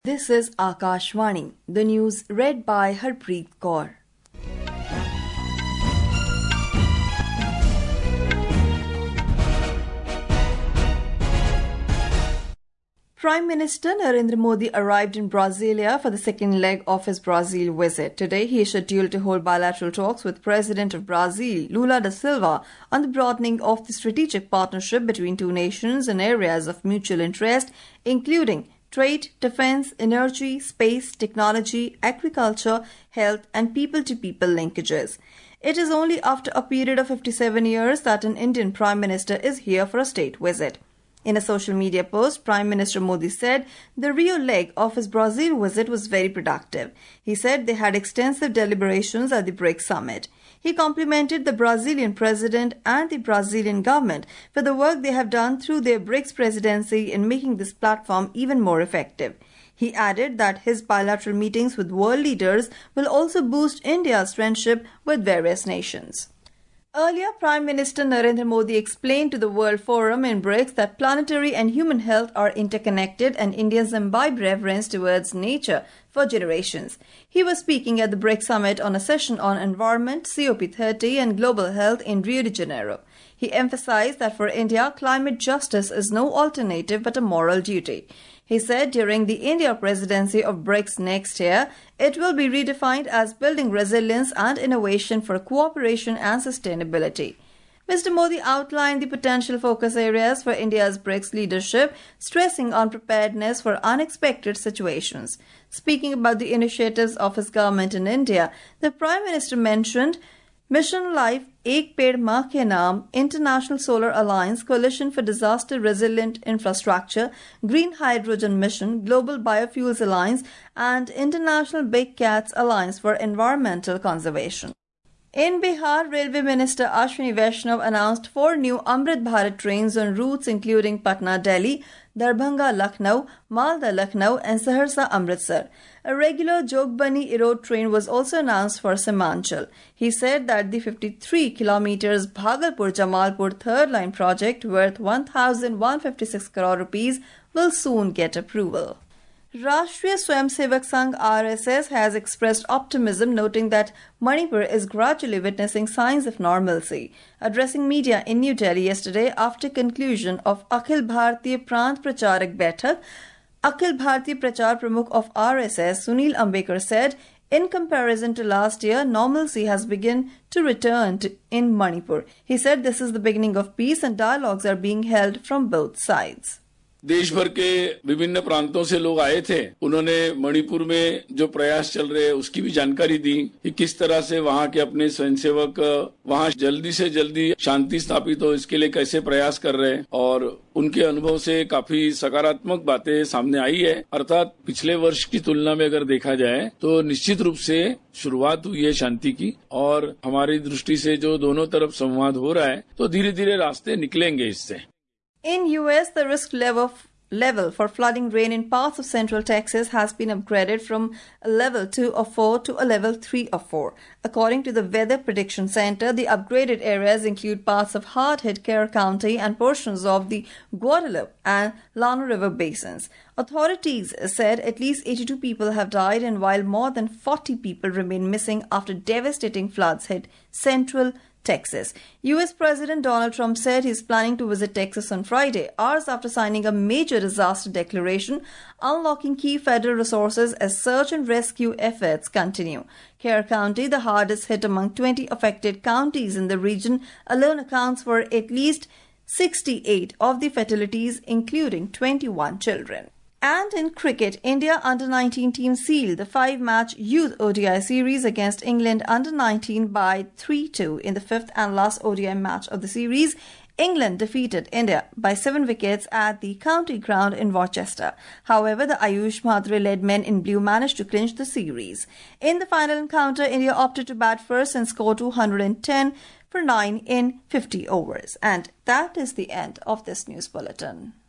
This is Akashvani, the news read by Harpreet Kaur. Prime Minister Narendra Modi arrived in Brasilia for the second leg of his Brazil visit. Today, he is scheduled to hold bilateral talks with President of Brazil, Lula da Silva, on the broadening of the strategic partnership between two nations in areas of mutual interest, including trade, defense, energy, space, technology, agriculture, health, and people-to-people linkages. It is only after a period of 57 years that an Indian Prime Minister is here for a state visit. In a social media post, Prime Minister Modi said the Rio leg of his Brazil visit was very productive. He said they had extensive deliberations at the BRICS summit. He complimented the Brazilian president and the Brazilian government for the work they have done through their BRICS presidency in making this platform even more effective. He added that his bilateral meetings with world leaders will also boost India's friendship with various nations. Earlier, Prime Minister Narendra Modi explained to the World Forum in BRICS that planetary and human health are interconnected and Indians imbibe reverence towards nature for generations. He was speaking at the BRICS summit on a session on environment, COP30 and global health in Rio de Janeiro. He emphasized that for India, climate justice is no alternative but a moral duty. He said during the India presidency of BRICS next year, it will be redefined as building resilience and innovation for cooperation and sustainability. Mr. Modi outlined the potential focus areas for India's BRICS leadership, stressing on preparedness for unexpected situations. Speaking about the initiatives of his government in India, the Prime Minister mentioned Mission Life, Ek Ped Maa Ke Naam, International Solar Alliance, Coalition for Disaster Resilient Infrastructure, Green Hydrogen Mission, Global Biofuels Alliance, and International Big Cats Alliance for Environmental Conservation. In Bihar, Railway Minister Ashwini Vaishnav announced 4 new Amrit Bharat trains on routes including Patna-Delhi, Darbhanga-Lucknow, Malda-Lucknow and Saharsa-Amritsar. A regular Jogbani-Erode train was also announced for Simhanchal. He said that the 53 kilometers Bhagalpur-Jamalpur third line project worth 1,156 crore rupees will soon get approval. Rashtriya Swayamsevak Sangh RSS has expressed optimism, noting that Manipur is gradually witnessing signs of normalcy. Addressing media in New Delhi yesterday after conclusion of Akhil Bharatiya Prant Pracharak Baithak, Akhil Bharatiya Prachar Pramukh of RSS Sunil Ambekar said, in comparison to last year, normalcy has begun to return in Manipur. He said this is the beginning of peace and dialogues are being held from both sides. देश भर के विभिन्न प्रांतों से लोग आए थे। उन्होंने मणिपुर में जो प्रयास चल रहे हैं उसकी भी जानकारी दी कि किस तरह से वहाँ के अपने स्वयंसेवक वहाँ जल्दी से जल्दी शांति स्थापित हो इसके लिए कैसे प्रयास कर रहे हैं और उनके अनुभव से काफी सकारात्मक बातें सामने आई है। अर्थात पिछले वर्ष की तुलना में अगर देखा जाए तो निश्चित रूप से शुरुआत हुई है शांति की और हमारी दृष्टि से जो दोनों तरफ संवाद हो रहा है तो धीरे धीरे रास्ते निकलेंगे इससे। In US, the risk level for flooding rain in parts of central Texas has been upgraded from a level 2 or 4 to a level 3 or 4. According to the Weather Prediction Center, the upgraded areas include parts of hard-hit Kerr County and portions of the Guadalupe and Llano River basins. Authorities said at least 82 people have died and while more than 40 people remain missing after devastating floods hit central Texas. U.S. President Donald Trump said he's planning to visit Texas on Friday, hours after signing a major disaster declaration, unlocking key federal resources as search and rescue efforts continue. Kerr County, the hardest hit among 20 affected counties in the region, alone accounts for at least 68 of the fatalities, including 21 children. And in cricket, India under-19 team sealed the 5-match Youth ODI series against England under-19 by 3-2 in the 5th and last ODI match of the series. England defeated India by 7 wickets at the county ground in Worcester. However, the Ayush Mhatre-led men in blue managed to clinch the series. In the final encounter, India opted to bat first and score 210 for 9 in 50 overs. And that is the end of this news bulletin.